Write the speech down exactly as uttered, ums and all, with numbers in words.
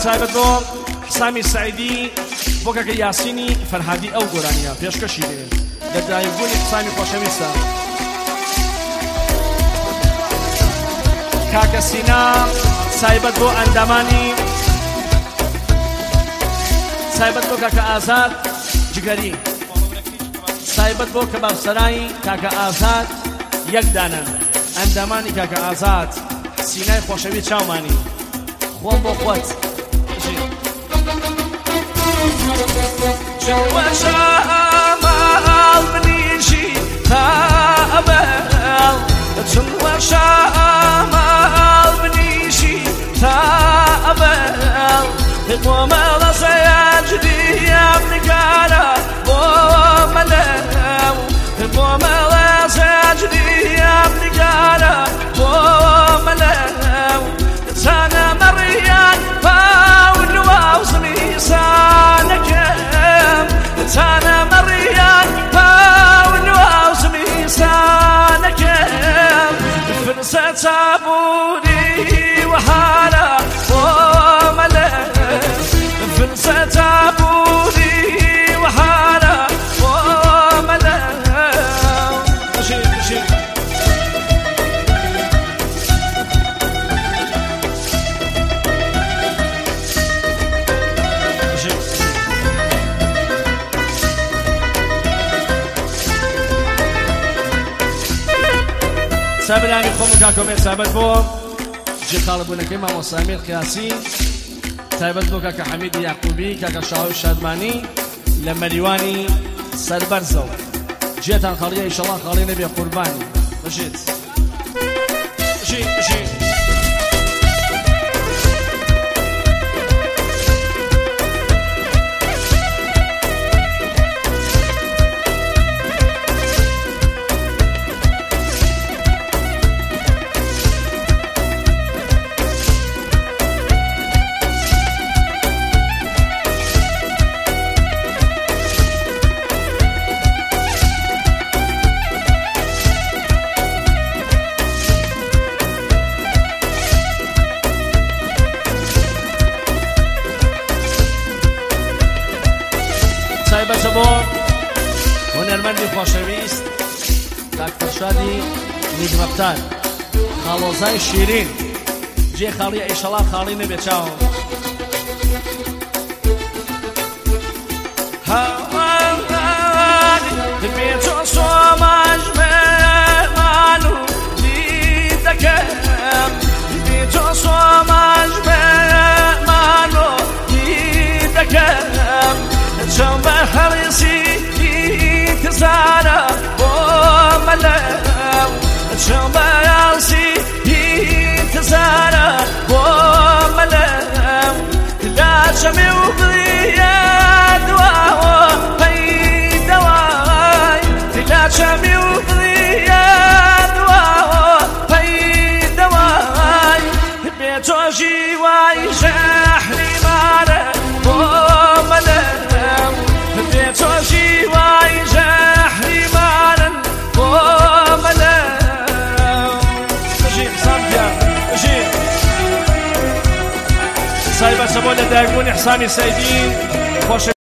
تایبەت بۆ حسامی سعیدی بۆ کەکە یاسینی فەرهادی ئەو گۆرانیە پێشکەشی دێ دەرایبوونی حسامی خۆشەویستە کاکە سینا تایبەت بۆ ئەندامانی تایبەت بۆ کاکە ئازاد جگەری تایبەت بۆ کەبابسەرایی کاکە ئازاد یەک دانن ئەندامانی کاکە ئازاد سینای خۆشەوی چاومانی خۆم بۆ خۆت وەشاماڵ بنیشی تابەڵ چون وەشاماڵ بنیشی تابەڵ بۆ مەڵە سەیاجریم نگارە بۆ مەلەو بۆ مەڵە سەیاجریم نگارە بۆ مەلەو چانە مەڕیان باون واو زمیسانەکەم چانە مەڕیان باون واو زمیسانەکەم فرسە چابوونی وەهارە بۆ مەلەو فرسە چابوونی وەهارە بۆ مەلەو بژیر بژیر سابرانی خۆم و کاکۆمێر تایبەت بۆ جێخاڵبوونەکەی مامۆستا ئەمیر قیاسی تایبەت بۆ کاکە حەمیدی یاقوبی کاکە شاوی شادمانی لە مەریوانی سەربەرزە و جێتان خاڵیە ئیشەڵڵا خاڵی نەبێ قوربانی بژیت بژیت بژیت تایبەتە بۆ هونەرمەندی خۆشەویست داکتەر شادی نیگڕەفتار خاڵۆزای شیرین جێ خاڵیە ئیشەڵڵا خاڵی نەبێ چاوم هەوڵانی بێ تۆ سۆماژ مێمان و دیدەکەم بێ تۆ سۆماژ مێمان و دیدەکەم چەند بە هەڵیسی تزانە بۆ مەلەو چەند بە هەڵیسی تزانە بۆ مەلەو لاچەمێ و بڵیە دواوە پەیدەوای لاچەمێ و بڵیە دواوە پەیدەوای بێ تۆ ژیوای ژەحری مارە بۆ مەلەو بێ تۆ ژیوای ژەحری مارن بۆ مەلەو بژیر سامپیا بژیر تایبەتە بۆ لە دایکبوونی حسامی سەیدی خۆش